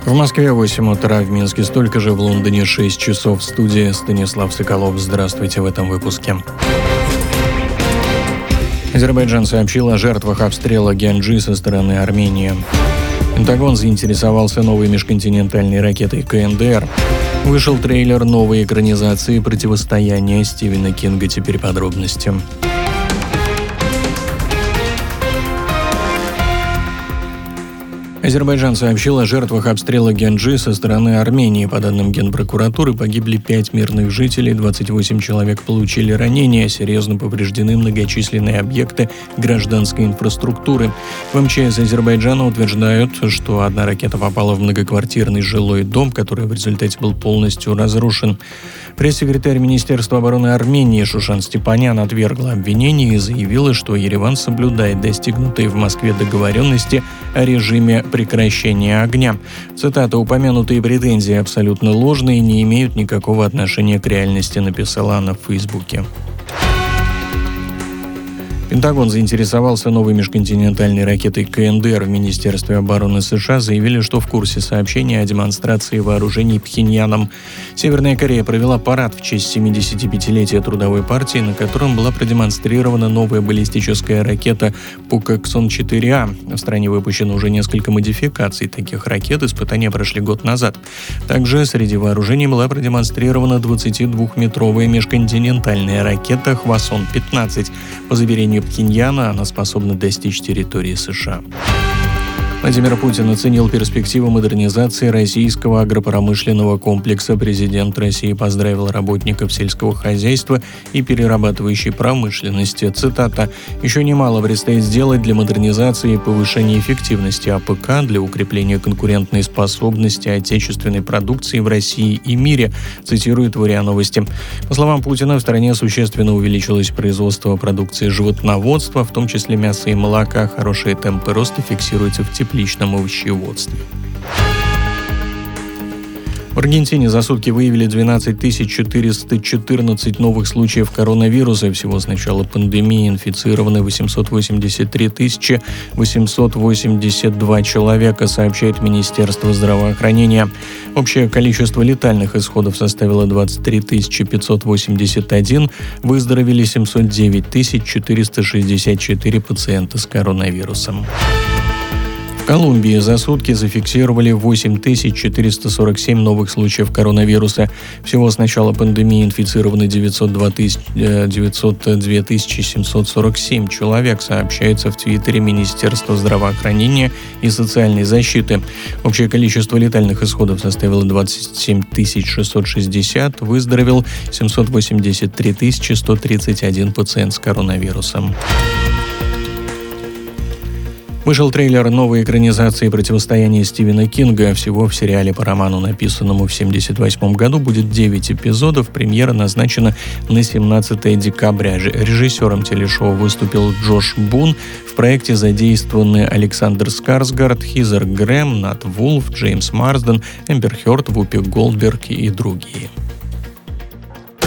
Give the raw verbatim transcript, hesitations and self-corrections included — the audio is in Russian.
В Москве восемь утра, в Минске столько же, в Лондоне шесть часов. В студии Станислав Соколов. Здравствуйте в этом выпуске. Азербайджан сообщил о жертвах обстрела Гянджи со стороны Армении. Пентагон заинтересовался новой межконтинентальной ракетой ка эн дэ эр. Вышел трейлер новой экранизации «Противостояние» Стивена Кинга. Теперь подробности. Азербайджан сообщил о жертвах обстрела Гянджи со стороны Армении. По данным Генпрокуратуры, погибли пять мирных жителей, двадцать восемь человек получили ранения, серьезно повреждены многочисленные объекты гражданской инфраструктуры. В эм че эс Азербайджана утверждают, что одна ракета попала в многоквартирный жилой дом, который в результате был полностью разрушен. Пресс-секретарь Министерства обороны Армении Шушан Степанян отвергла обвинения и заявила, что Ереван соблюдает достигнутые в Москве договоренности о режиме прекращения огня. Цитата: «Упомянутые претензии абсолютно ложные и не имеют никакого отношения к реальности», написала она в Фейсбуке. Пентагон заинтересовался новой межконтинентальной ракетой ка эн дэ эр. В Министерстве обороны США заявили, что в курсе сообщения о демонстрации вооружений Пхеньяном. Северная Корея провела парад в честь семидесятипятилетия Трудовой партии, на котором была продемонстрирована новая баллистическая ракета Пукэксон четыре а. В стране выпущено уже несколько модификаций таких ракет, испытания прошли год назад. Также среди вооружений была продемонстрирована двадцатидвухметровая межконтинентальная ракета Хвасон пятнадцать. По заверению Пхеньяна она способна достичь территории США. Владимир Путин оценил перспективы модернизации российского агропромышленного комплекса. Президент России поздравил работников сельского хозяйства и перерабатывающей промышленности. Цитата: «Еще немало предстоит сделать для модернизации и повышения эффективности а пэ ка, для укрепления конкурентной способности отечественной продукции в России и мире», цитирует РИА Новости. По словам Путина, в стране существенно увеличилось производство продукции животноводства, в том числе мяса и молока. Хорошие темпы роста фиксируются в тепле. В личном овощеводстве. В Аргентине за сутки выявили двенадцать тысяч четыреста четырнадцать новых случаев коронавируса. Всего с начала пандемии инфицированы восемьсот восемьдесят три тысячи восемьсот восемьдесят два человека, сообщает Министерство здравоохранения. Общее количество летальных исходов составило двадцать три тысячи пятьсот восемьдесят один, выздоровели семьсот девять тысяч четыреста шестьдесят четыре пациента с коронавирусом. В Колумбии за сутки зафиксировали восемь тысяч четыреста сорок семь новых случаев коронавируса. Всего с начала пандемии инфицированы девятьсот два тысячи семьсот сорок семь человек, сообщается в Твиттере Министерства здравоохранения и социальной защиты. Общее количество летальных исходов составило двадцать семь тысяч шестьсот шестьдесят, выздоровел семьсот восемьдесят три тысячи сто тридцать один пациент с коронавирусом. Вышел трейлер новой экранизации «Противостояние» Стивена Кинга. Всего в сериале по роману, написанному в семьдесят восьмом году, будет девять эпизодов. Премьера назначена на семнадцатое декабря. Режиссером телешоу выступил Джош Бун. В проекте задействованы Александр Скарсгард, Хизер Грэм, Нат Вулф, Джеймс Марсден, Эмбер Хёрд, Вупи Голдберг и другие.